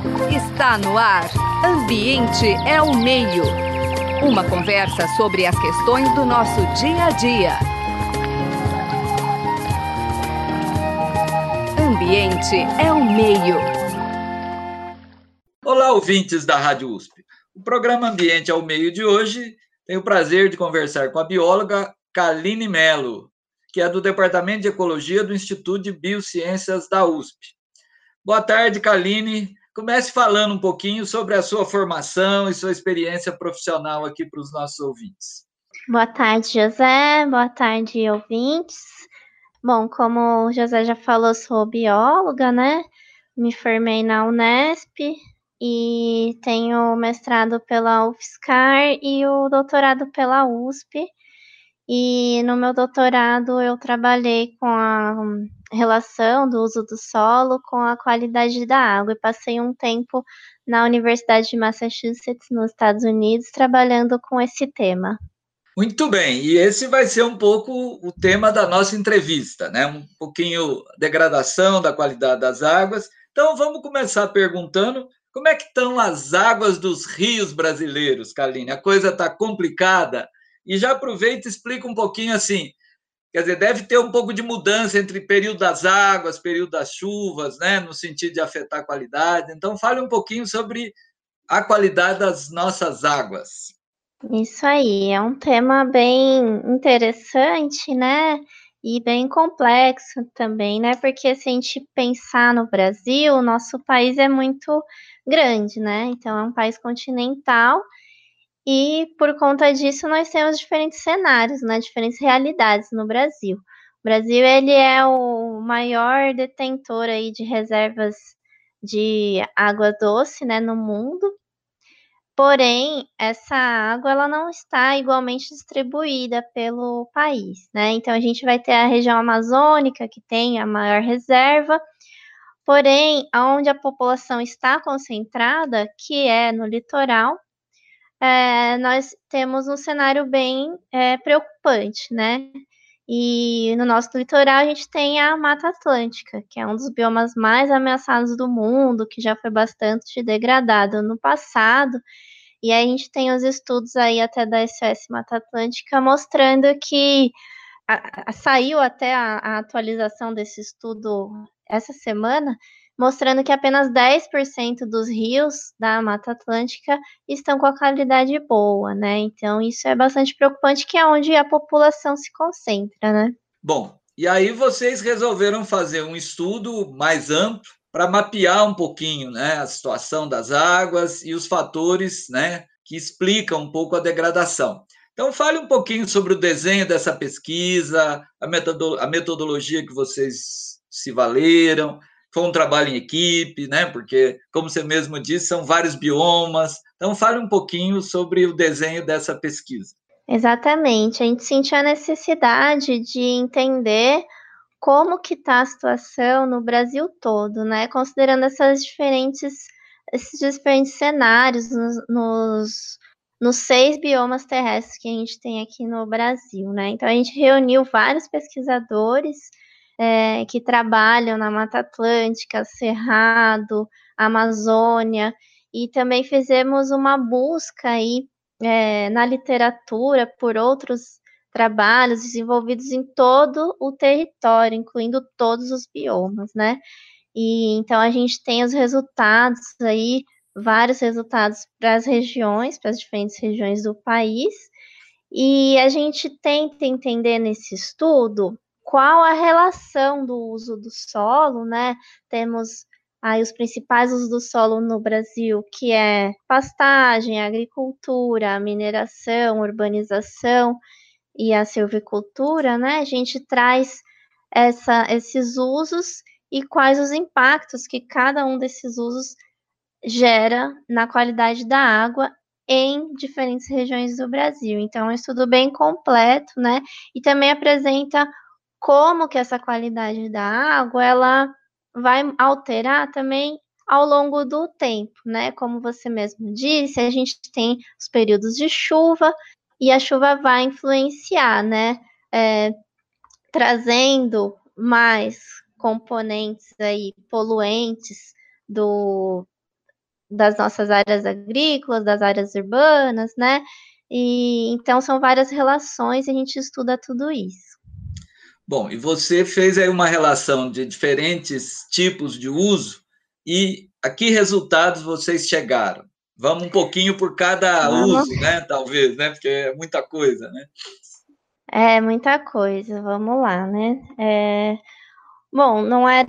Está no ar. Ambiente é o meio. Uma conversa sobre as questões do nosso dia a dia. Ambiente é o meio. Olá, ouvintes da Rádio USP. O programa Ambiente é o Meio de hoje tem o prazer de conversar com a bióloga Kaline Mello, que é do Departamento de Ecologia do Instituto de Biociências da USP. Boa tarde, Kaline. Comece falando um pouquinho sobre a sua formação e sua experiência profissional aqui para os nossos ouvintes. Boa tarde, José. Boa tarde, ouvintes. Bom, como o José já falou, sou bióloga, né? Me formei na Unesp e tenho mestrado pela UFSCar e o doutorado pela USP. E no meu doutorado eu trabalhei com a relação do uso do solo com a qualidade da água e passei um tempo na Universidade de Massachusetts, nos Estados Unidos, trabalhando com esse tema. Muito bem, e esse vai ser um pouco o tema da nossa entrevista, né? Um pouquinho degradação da qualidade das águas. Então vamos começar perguntando como é que estão as águas dos rios brasileiros, Kaline? A coisa está complicada. E já aproveita e explica um pouquinho assim, quer dizer, deve ter um pouco de mudança entre período das águas, período das chuvas, né? No sentido de afetar a qualidade. Então fale um pouquinho sobre a qualidade das nossas águas. Isso aí, é um tema bem interessante, né? E bem complexo também, né? Porque se a gente pensar no Brasil, o nosso país é muito grande, né? Então é um país continental e por conta disso nós temos diferentes cenários, né? Diferentes realidades no Brasil. O Brasil, ele é o maior detentor aí de reservas de água doce, né, no mundo. Porém, essa água ela não está igualmente distribuída pelo país, né? Então a gente vai ter a região amazônica que tem a maior reserva, porém, onde a população está concentrada, que é no litoral, nós temos um cenário bem preocupante, né? E no nosso litoral a gente tem a Mata Atlântica, que é um dos biomas mais ameaçados do mundo, que já foi bastante degradado no passado. E aí a gente tem os estudos aí até da SOS Mata Atlântica mostrando que saiu até a atualização desse estudo essa semana, mostrando que apenas 10% dos rios da Mata Atlântica estão com a qualidade boa, né? Então isso é bastante preocupante, que é onde a população se concentra, né? Bom, e aí vocês resolveram fazer um estudo mais amplo para mapear um pouquinho, né, a situação das águas e os fatores, né, que explicam um pouco a degradação. Então, fale um pouquinho sobre o desenho dessa pesquisa, a metodologia que vocês se valeram. Foi um trabalho em equipe, né? Porque, como você mesmo disse, são vários biomas. Então, fale um pouquinho sobre o desenho dessa pesquisa. Exatamente. A gente sentiu a necessidade de entender como que está a situação no Brasil todo, né? Considerando esses diferentes cenários nos 6 biomas terrestres que a gente tem aqui no Brasil, né? Então a gente reuniu vários pesquisadores que trabalham na Mata Atlântica, Cerrado, Amazônia, e também fizemos uma busca aí na literatura por outros trabalhos desenvolvidos em todo o território, incluindo todos os biomas, né? E então a gente tem os resultados aí, vários resultados para as regiões, para as diferentes regiões do país, e a gente tenta entender nesse estudo qual a relação do uso do solo, né? Temos aí os principais usos do solo no Brasil, que é pastagem, agricultura, mineração, urbanização e a silvicultura, né? A gente traz esses usos e quais os impactos que cada um desses usos gera na qualidade da água em diferentes regiões do Brasil. Então, é um estudo bem completo, né? E também apresenta como que essa qualidade da água ela vai alterar também ao longo do tempo, né? Como você mesmo disse, a gente tem os períodos de chuva e a chuva vai influenciar, né? Trazendo mais componentes aí poluentes do das nossas áreas agrícolas, das áreas urbanas, né? E então são várias relações e a gente estuda tudo isso. Bom, e você fez aí uma relação de diferentes tipos de uso e a que resultados vocês chegaram? Vamos um pouquinho por cada Vamos, uso, né? Talvez, né? Porque é muita coisa, né? é muita coisa, vamos lá, né? Bom,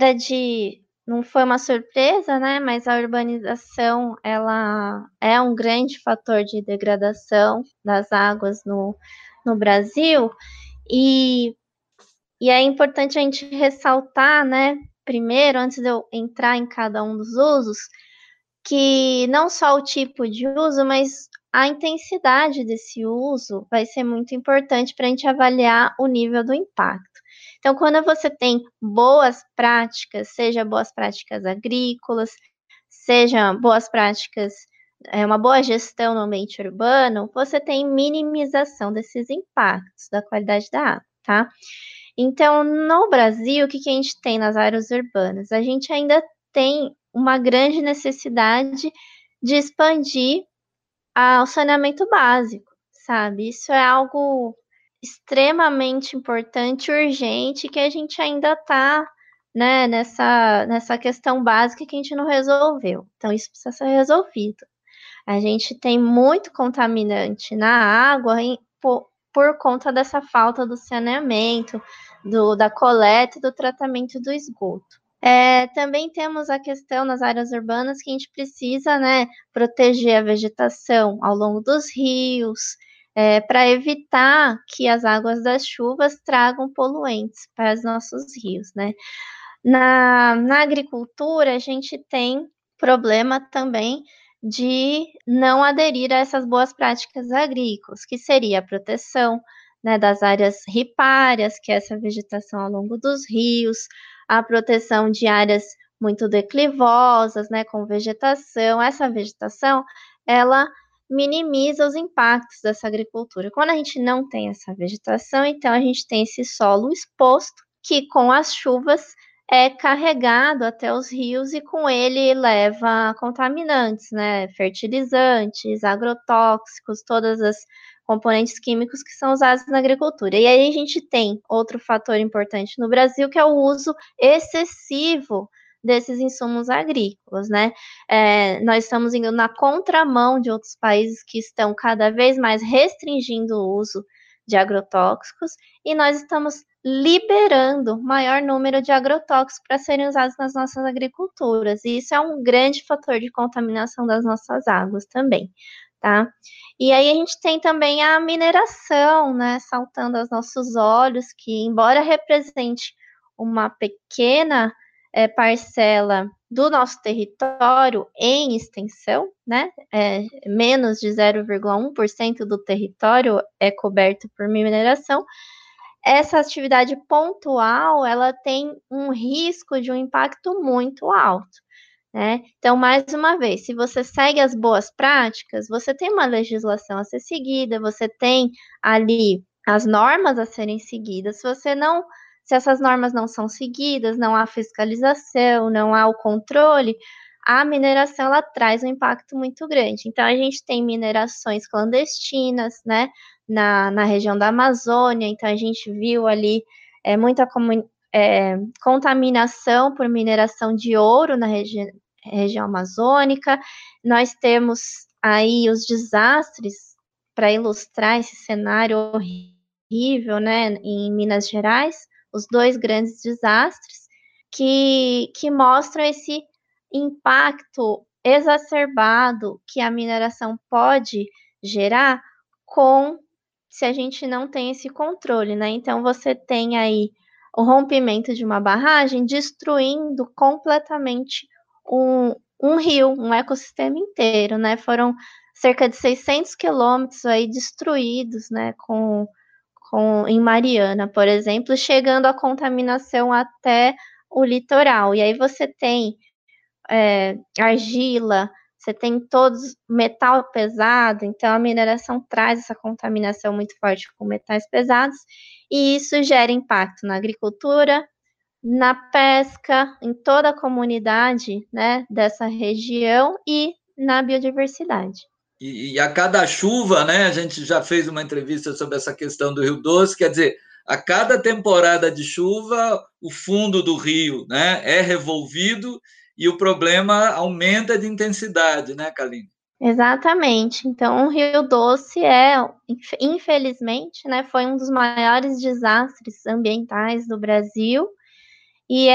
não foi uma surpresa, né? Mas a urbanização, ela é um grande fator de degradação das águas no Brasil e, e é importante a gente ressaltar, né? Primeiro, antes de eu entrar em cada um dos usos, que não só o tipo de uso, mas a intensidade desse uso vai ser muito importante para a gente avaliar o nível do impacto. Então, quando você tem boas práticas, seja boas práticas agrícolas, seja boas práticas, uma boa gestão no ambiente urbano, você tem minimização desses impactos da qualidade da água, tá? Então, no Brasil, o que a gente tem nas áreas urbanas? A gente ainda tem uma grande necessidade de expandir o saneamento básico, sabe? Isso é algo extremamente importante, urgente, que a gente ainda está, né, nessa questão básica que a gente não resolveu. Então, isso precisa ser resolvido. A gente tem muito contaminante na água por conta dessa falta do saneamento, da coleta e do tratamento do esgoto. Também temos a questão nas áreas urbanas que a gente precisa, né, proteger a vegetação ao longo dos rios, para evitar que as águas das chuvas tragam poluentes para os nossos rios, né? Na agricultura, a gente tem problema também de não aderir a essas boas práticas agrícolas, que seria a proteção, né, das áreas ripárias, que é essa vegetação ao longo dos rios, a proteção de áreas muito declivosas, né, com vegetação. Essa vegetação, ela minimiza os impactos dessa agricultura. Quando a gente não tem essa vegetação, então a gente tem esse solo exposto, que com as chuvas é carregado até os rios e com ele leva contaminantes, né? Fertilizantes, agrotóxicos, todas as componentes químicos que são usados na agricultura. E aí a gente tem outro fator importante no Brasil, que é o uso excessivo desses insumos agrícolas, né? Nós estamos indo na contramão de outros países que estão cada vez mais restringindo o uso de agrotóxicos e nós estamos liberando maior número de agrotóxicos para serem usados nas nossas agriculturas. E isso é um grande fator de contaminação das nossas águas também, tá? E aí a gente tem também a mineração, né, saltando aos nossos olhos, que embora represente uma pequena parcela do nosso território em extensão, né? Menos de 0,1% do território é coberto por mineração. Essa atividade pontual, ela tem um risco de um impacto muito alto, né? Então, mais uma vez, se você segue as boas práticas, você tem uma legislação a ser seguida, você tem ali as normas a serem seguidas. Se essas normas não são seguidas, não há fiscalização, não há o controle, a mineração ela traz um impacto muito grande. Então, a gente tem minerações clandestinas, né, na região da Amazônia, então a gente viu ali muita contaminação por mineração de ouro na região amazônica. Nós temos aí os desastres para ilustrar esse cenário horrível, né, em Minas Gerais, os dois grandes desastres que mostram esse impacto exacerbado que a mineração pode gerar se a gente não tem esse controle, né? Então você tem aí o rompimento de uma barragem destruindo completamente um rio, um ecossistema inteiro, né? Foram cerca de 600 quilômetros aí destruídos, né? Em Mariana, por exemplo, chegando a contaminação até o litoral. E aí você tem argila, você tem todos metal pesado, então a mineração traz essa contaminação muito forte com metais pesados, e isso gera impacto na agricultura, na pesca, em toda a comunidade, né, dessa região e na biodiversidade. E a cada chuva, né, a gente já fez uma entrevista sobre essa questão do Rio Doce, quer dizer, a cada temporada de chuva, o fundo do rio, né, é revolvido e o problema aumenta de intensidade, né, Kaline? Exatamente. Então, o Rio Doce infelizmente, né, foi um dos maiores desastres ambientais do Brasil e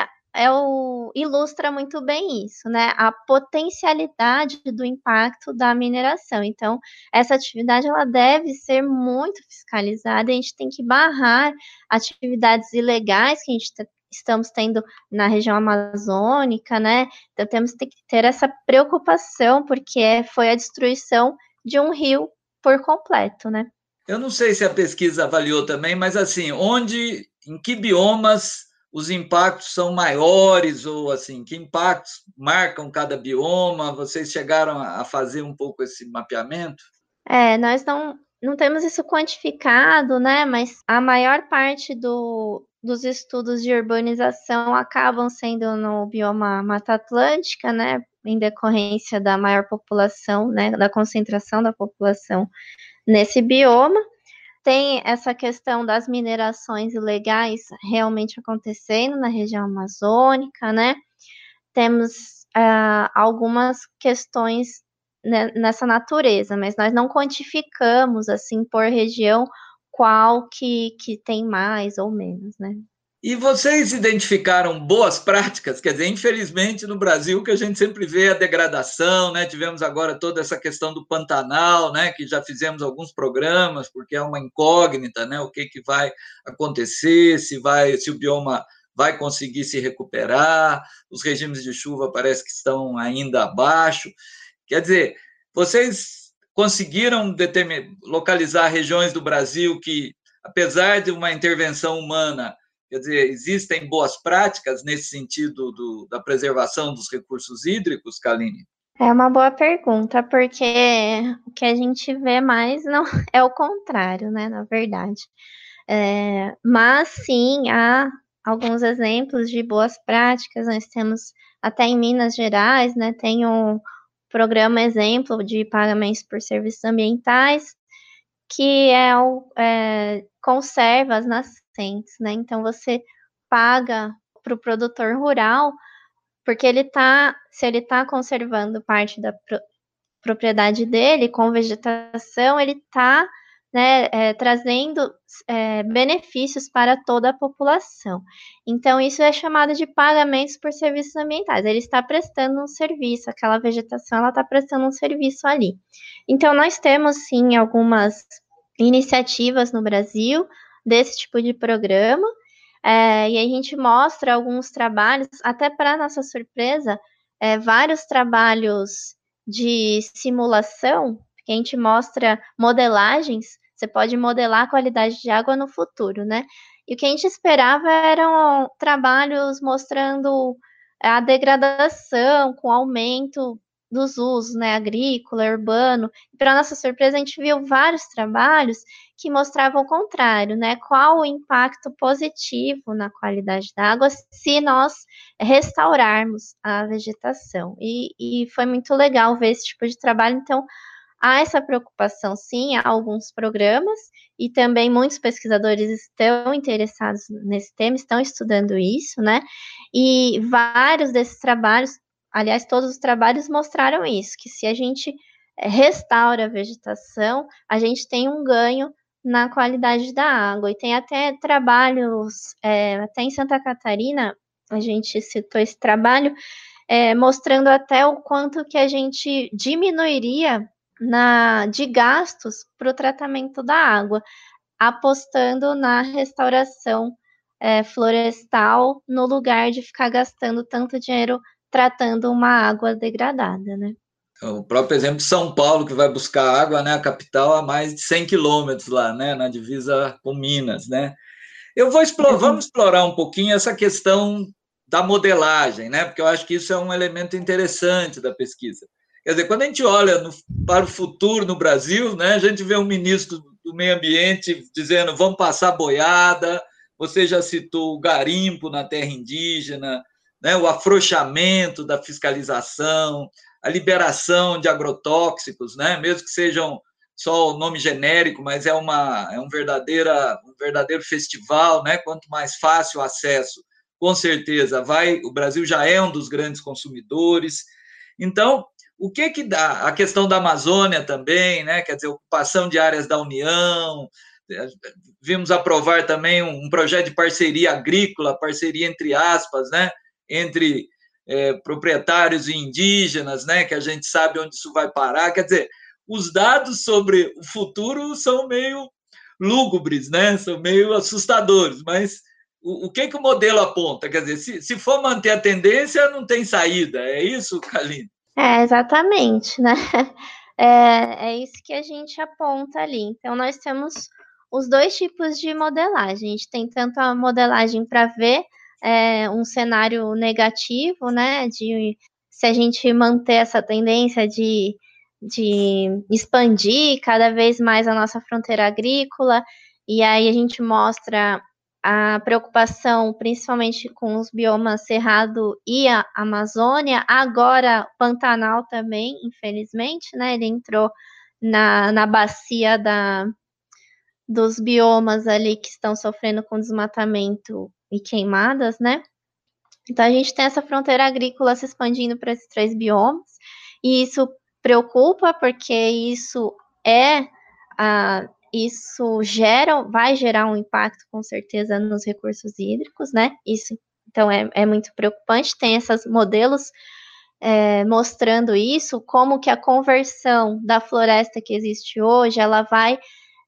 ilustra muito bem isso, né? A potencialidade do impacto da mineração. Então, essa atividade ela deve ser muito fiscalizada. A gente tem que barrar atividades ilegais que a gente estamos tendo na região amazônica, né? Então, temos que ter essa preocupação, porque foi a destruição de um rio por completo, né? Eu não sei se a pesquisa avaliou também, mas assim, em que biomas os impactos são maiores ou assim, que impactos marcam cada bioma? Vocês chegaram a fazer um pouco esse mapeamento? Nós não temos isso quantificado, né? Mas a maior parte dos estudos de urbanização acabam sendo no bioma Mata Atlântica, né? Em decorrência da maior população, né? Da concentração da população nesse bioma. Tem essa questão das minerações ilegais realmente acontecendo na região amazônica, né? Temos algumas questões nessa natureza, mas nós não quantificamos, assim, por região, qual que tem mais ou menos, né? E vocês identificaram boas práticas? Quer dizer, infelizmente no Brasil que a gente sempre vê a degradação, né? Tivemos agora toda essa questão do Pantanal, né? Que já fizemos alguns programas, porque é uma incógnita, né? O que vai acontecer, se o bioma vai conseguir se recuperar, os regimes de chuva parece que estão ainda abaixo. Quer dizer, vocês conseguiram localizar regiões do Brasil que, apesar de uma intervenção humana, quer dizer, existem boas práticas nesse sentido da preservação dos recursos hídricos, Kaline? É uma boa pergunta, porque o que a gente vê mais não é o contrário, né, na verdade. Mas sim, há alguns exemplos de boas práticas, nós temos até em Minas Gerais, né, tem um programa exemplo de pagamentos por serviços ambientais, que conserva as nascentes, né? Então você paga para o produtor rural, porque se ele está conservando parte da propriedade dele com vegetação, ele está, né, trazendo benefícios para toda a população. Então, isso é chamado de pagamentos por serviços ambientais. Ele está prestando um serviço, aquela vegetação ela está prestando um serviço ali. Então, nós temos, sim, algumas iniciativas no Brasil desse tipo de programa, e a gente mostra alguns trabalhos, até para nossa surpresa, vários trabalhos de simulação, que a gente mostra modelagens, você pode modelar a qualidade de água no futuro, né? E o que a gente esperava eram trabalhos mostrando a degradação com aumento dos usos, né, agrícola, urbano. E para nossa surpresa, a gente viu vários trabalhos que mostravam o contrário, né? Qual o impacto positivo na qualidade da água se nós restaurarmos a vegetação. E foi muito legal ver esse tipo de trabalho. Então, há essa preocupação, sim, há alguns programas, e também muitos pesquisadores estão interessados nesse tema, estão estudando isso, né? E vários desses trabalhos, aliás, todos os trabalhos mostraram isso, que se a gente restaura a vegetação, a gente tem um ganho na qualidade da água. E tem até trabalhos, até em Santa Catarina, a gente citou esse trabalho, mostrando até o quanto que a gente diminuiria de gastos para o tratamento da água, apostando na restauração florestal, no lugar de ficar gastando tanto dinheiro tratando uma água degradada, né? O próprio exemplo de São Paulo, que vai buscar água, né, a capital, a mais de 100 quilômetros lá, né, na divisa com Minas, né? Vamos explorar um pouquinho essa questão da modelagem, né? Porque eu acho que isso é um elemento interessante da pesquisa. Quer dizer, quando a gente olha para o futuro no Brasil, né, a gente vê um ministro do Meio Ambiente dizendo vamos passar boiada, você já citou o garimpo na terra indígena, né, o afrouxamento da fiscalização, a liberação de agrotóxicos, né? Mesmo que sejam só o nome genérico, mas é um verdadeiro festival, né? Quanto mais fácil o acesso, com certeza o Brasil já é um dos grandes consumidores. Então, o que dá? A questão da Amazônia também, né? Quer dizer, ocupação de áreas da União, vimos aprovar também um projeto de parceria agrícola, parceria entre aspas, né? Entre proprietários e indígenas, né? Que a gente sabe onde isso vai parar. Quer dizer, os dados sobre o futuro são meio lúgubres, né? São meio assustadores, mas o que o modelo aponta? Quer dizer, se for manter a tendência, não tem saída. É isso, Kaline? Exatamente, né? É isso que a gente aponta ali. Então, nós temos os dois tipos de modelagem. A gente tem tanto a modelagem para ver um cenário negativo, né? Se a gente manter essa tendência de expandir cada vez mais a nossa fronteira agrícola, e aí a gente mostra a preocupação principalmente com os biomas Cerrado e a Amazônia, agora Pantanal também, infelizmente, né? Ele entrou na bacia dos biomas ali que estão sofrendo com desmatamento e queimadas, né? Então a gente tem essa fronteira agrícola se expandindo para esses 3 biomas, e isso preocupa porque vai gerar um impacto com certeza nos recursos hídricos, né? Isso então é muito preocupante. Tem esses modelos mostrando isso, como que a conversão da floresta que existe hoje, ela vai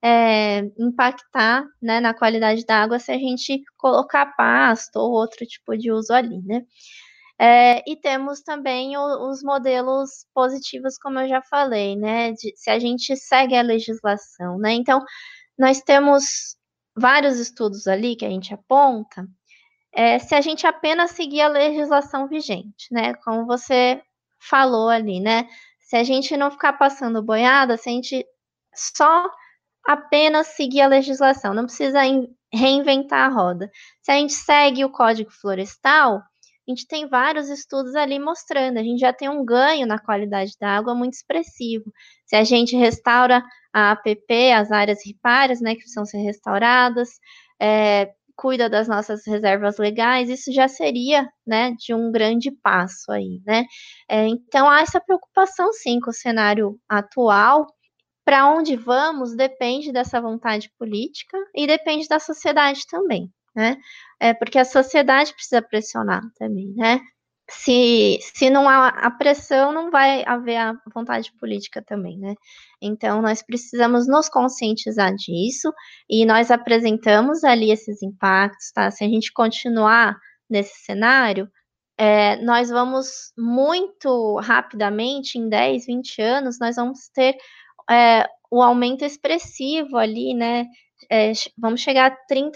impactar, né, na qualidade da água se a gente colocar pasto ou outro tipo de uso ali, né? E temos também os modelos positivos, como eu já falei, né? Se a gente segue a legislação, né? Então, nós temos vários estudos ali que a gente aponta, se a gente apenas seguir a legislação vigente, né? Como você falou ali, né? Se a gente não ficar passando boiada, se a gente só apenas seguir a legislação, não precisa reinventar a roda. Se a gente segue o Código Florestal, a gente tem vários estudos ali mostrando, a gente já tem um ganho na qualidade da água muito expressivo. Se a gente restaura a APP, as áreas ripárias, né, que precisam ser restauradas, cuida das nossas reservas legais, isso já seria, né, de um grande passo aí, né? Então, há essa preocupação, sim, com o cenário atual. Para onde vamos depende dessa vontade política e depende da sociedade também, né? Porque a sociedade precisa pressionar também, né? Se não há a pressão, não vai haver a vontade política também, né? Então, nós precisamos nos conscientizar disso e nós apresentamos ali esses impactos, tá? Se a gente continuar nesse cenário, nós vamos muito rapidamente, em 10, 20 anos, nós vamos ter o aumento expressivo ali, né? Vamos chegar a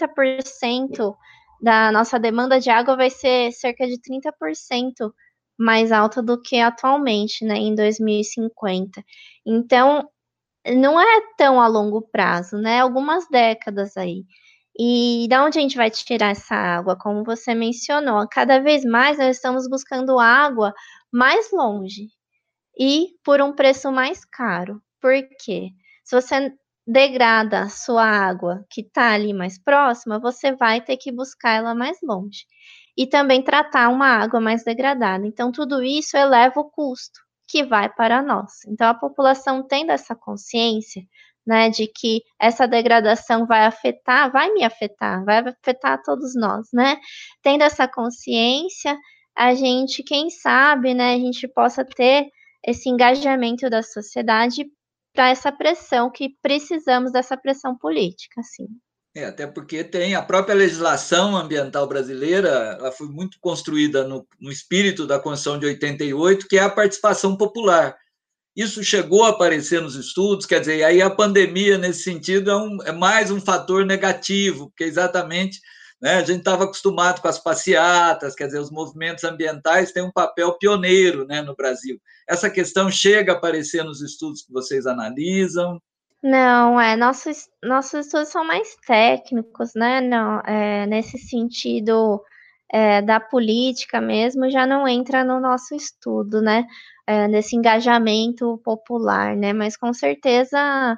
30% da nossa demanda de água vai ser cerca de 30% mais alta do que atualmente, né, em 2050. Então, não é tão a longo prazo, né? Algumas décadas aí. E da onde a gente vai tirar essa água? Como você mencionou, cada vez mais nós estamos buscando água mais longe e por um preço mais caro. Por quê? Se você degrada a sua água que está ali mais próxima, você vai ter que buscar ela mais longe. E também tratar uma água mais degradada. Então, tudo isso eleva o custo que vai para nós. Então, a população tendo essa consciência, né, de que essa degradação vai me afetar, vai afetar todos nós, né? Tendo essa consciência, a gente, quem sabe, né, a gente possa ter esse engajamento da sociedade para essa pressão, que precisamos dessa pressão política, assim. Até porque tem a própria legislação ambiental brasileira, ela foi muito construída no espírito da Constituição de 88, que é a participação popular. Isso chegou a aparecer nos estudos, quer dizer, aí a pandemia, nesse sentido, é mais um fator negativo, porque exatamente, né, a gente estava acostumado com as passeatas, quer dizer, os movimentos ambientais têm um papel pioneiro, né, no Brasil. Essa questão chega a aparecer nos estudos que vocês analisam? Não, nossos estudos são mais técnicos, né? Não, nesse sentido, da política mesmo já não entra no nosso estudo, né? Nesse engajamento popular, né? Mas com certeza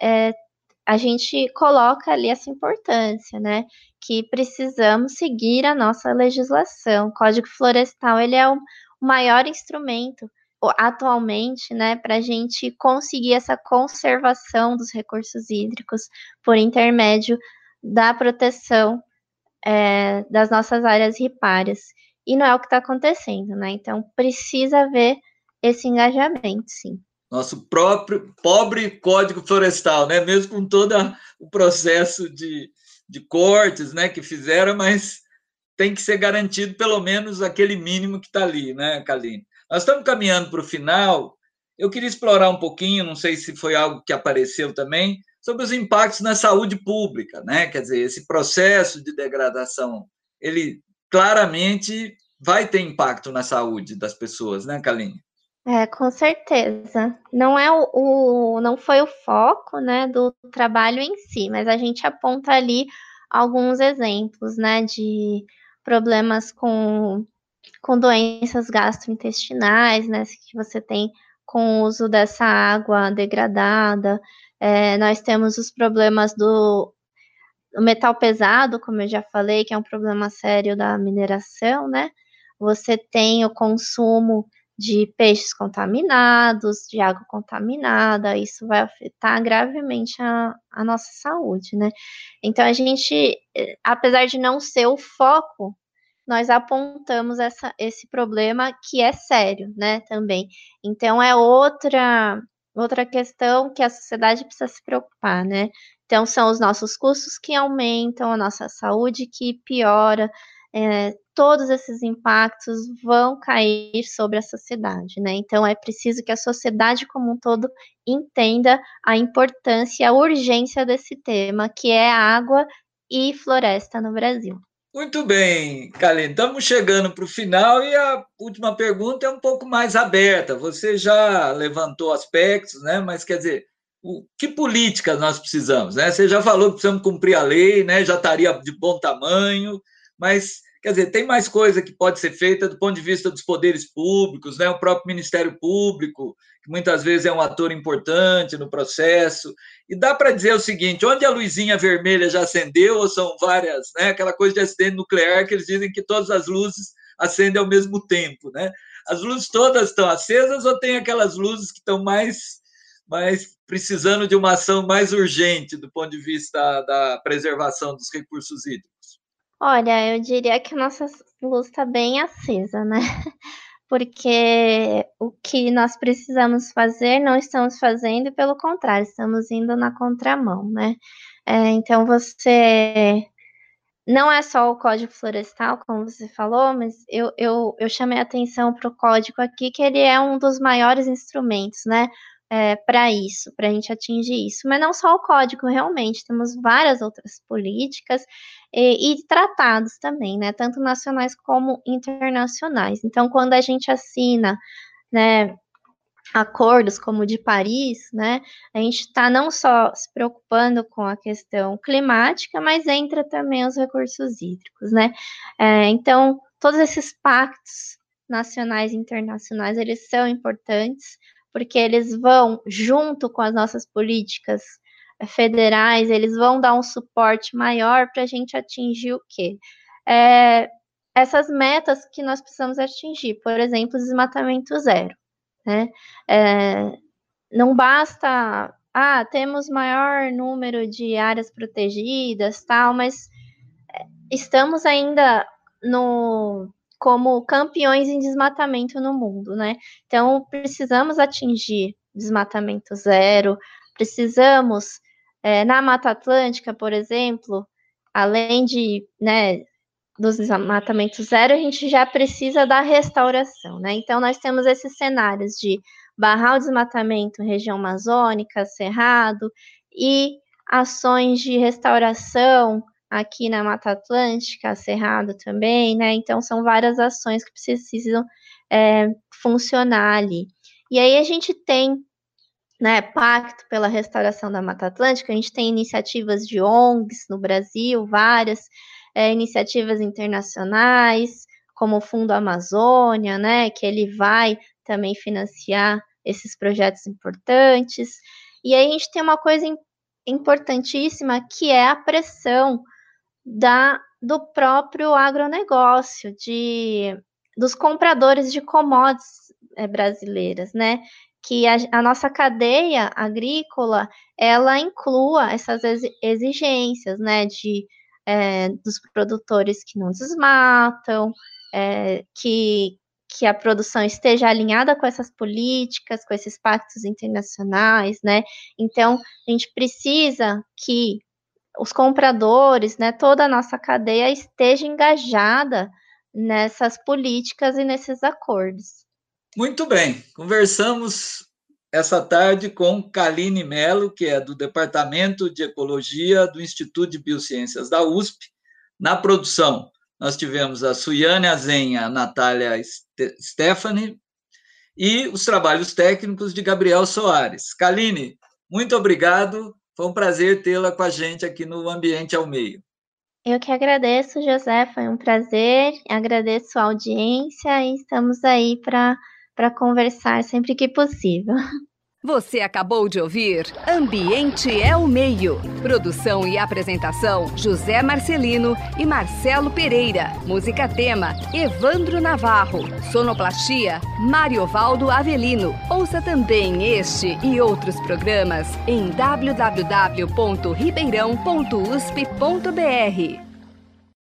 a gente coloca ali essa importância, né? Que precisamos seguir a nossa legislação. O Código Florestal, ele é o maior instrumento atualmente, né, para a gente conseguir essa conservação dos recursos hídricos por intermédio da proteção das nossas áreas ripárias. E não é o que está acontecendo, né? Então precisa haver esse engajamento, sim. Nosso próprio pobre Código Florestal, né? Mesmo com todo o processo de cortes, né, que fizeram, mas tem que ser garantido pelo menos aquele mínimo que está ali, né, Kaline? Nós estamos caminhando para o final. Eu queria explorar um pouquinho, não sei se foi algo que apareceu também, sobre os impactos na saúde pública, né? Quer dizer, esse processo de degradação, ele claramente vai ter impacto na saúde das pessoas, né, Kaline? Com certeza. Não é não foi o foco, né, do trabalho em si, mas a gente aponta ali alguns exemplos, né, de problemas com doenças gastrointestinais, né, que você tem com o uso dessa água degradada. Nós temos os problemas do metal pesado, como eu já falei, que é um problema sério da mineração, né? Você tem o consumo de peixes contaminados, de água contaminada, isso vai afetar gravemente a nossa saúde, né? Então, a gente, apesar de não ser o foco, nós apontamos esse problema que é sério, né, também. Então, é outra questão que a sociedade precisa se preocupar, né? Então, são os nossos custos que aumentam, a nossa saúde que piora, todos esses impactos vão cair sobre a sociedade, né? Então, é preciso que a sociedade como um todo entenda a importância e a urgência desse tema, que é a água e floresta no Brasil. Muito bem, Kaline, estamos chegando para o final e a última pergunta é um pouco mais aberta. Você já levantou aspectos, né? Mas quer dizer, que políticas nós precisamos, né? Você já falou que precisamos cumprir a lei, né? Já estaria de bom tamanho, mas quer dizer, tem mais coisa que pode ser feita do ponto de vista dos poderes públicos, né? O próprio Ministério Público, que muitas vezes é um ator importante no processo. E dá para dizer o seguinte: onde a luzinha vermelha já acendeu, ou são várias, né? Aquela coisa de acidente nuclear que eles dizem que todas as luzes acendem ao mesmo tempo, né? As luzes todas estão acesas ou tem aquelas luzes que estão mais precisando de uma ação mais urgente do ponto de vista da preservação dos recursos hídricos? Olha, eu diria que a nossa luz está bem acesa, né? Porque o que nós precisamos fazer, não estamos fazendo, e pelo contrário, estamos indo na contramão, né? Então, você. Não é só o Código Florestal, como você falou, mas eu chamei a atenção para o código aqui, que ele é um dos maiores instrumentos, né? Para isso, para a gente atingir isso. Mas não só o código, realmente, temos várias outras políticas e tratados também, né? Tanto nacionais como internacionais. Então, quando a gente assina, né, acordos como o de Paris, né, a gente está não só se preocupando com a questão climática, mas entra também os recursos hídricos, né? Então, todos esses pactos nacionais e internacionais, eles são importantes, porque eles vão, junto com as nossas políticas federais, eles vão dar um suporte maior para a gente atingir o quê? Essas metas que nós precisamos atingir, por exemplo, desmatamento zero, né? Não basta, temos maior número de áreas protegidas, tal, mas estamos ainda como campeões em desmatamento no mundo, né? Então, precisamos atingir desmatamento zero, precisamos, na Mata Atlântica, por exemplo, além de, né, dos desmatamentos zero, a gente já precisa da restauração, né? Então, nós temos esses cenários de barrar o desmatamento região amazônica, cerrado, e ações de restauração aqui na Mata Atlântica, cerrado também, né? Então, são várias ações que precisam funcionar ali. E aí a gente tem, né, Pacto pela Restauração da Mata Atlântica, a gente tem iniciativas de ONGs no Brasil, várias, iniciativas internacionais, como o Fundo Amazônia, né, que ele vai também financiar esses projetos importantes. E aí a gente tem uma coisa importantíssima, que é a pressão do próprio agronegócio, dos compradores de commodities brasileiras, né? Que a nossa cadeia agrícola, ela inclua essas exigências, né? Dos produtores que não desmatam, que a produção esteja alinhada com essas políticas, com esses pactos internacionais, né? Então, a gente precisa que os compradores, né, toda a nossa cadeia esteja engajada nessas políticas e nesses acordos. Muito bem, conversamos essa tarde com Kaline Mello, que é do Departamento de Ecologia do Instituto de Biociências da USP. Na produção, nós tivemos a Suiane Azenha, a Natália Stephanie e os trabalhos técnicos de Gabriel Soares. Kaline, muito obrigado, foi um prazer tê-la com a gente aqui no Ambiente ao Meio. Eu que agradeço, José, foi um prazer, agradeço a audiência e estamos aí para conversar sempre que possível. Você acabou de ouvir Ambiente é o Meio. Produção e apresentação, José Marcelino e Marcelo Pereira. Música tema, Evandro Navarro. Sonoplastia, Mariovaldo Avelino. Ouça também este e outros programas em www.ribeirão.usp.br.